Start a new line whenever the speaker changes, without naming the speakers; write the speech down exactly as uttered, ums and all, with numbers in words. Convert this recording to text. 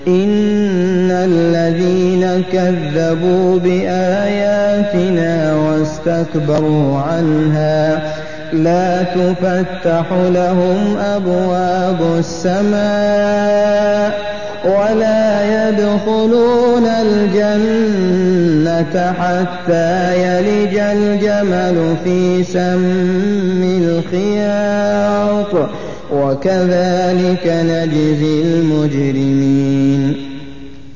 إِنَّ الَّذِينَ كَذَّبُوا بِآيَاتِنَا وَاسْتَكْبَرُوا عَنْهَا لَا تُفَتَّحُ لَهُمْ أَبْوَابُ السَّمَاءِ وَلَا يَدْخُلُونَ الْجَنَّةَ حَتَّىٰ يَلِجَ الْجَمَلُ فِي سَمِّ الْخِيَاطِ ۚ وَكَذَٰلِكَ نَجْزِي الْمُجْرِمِينَ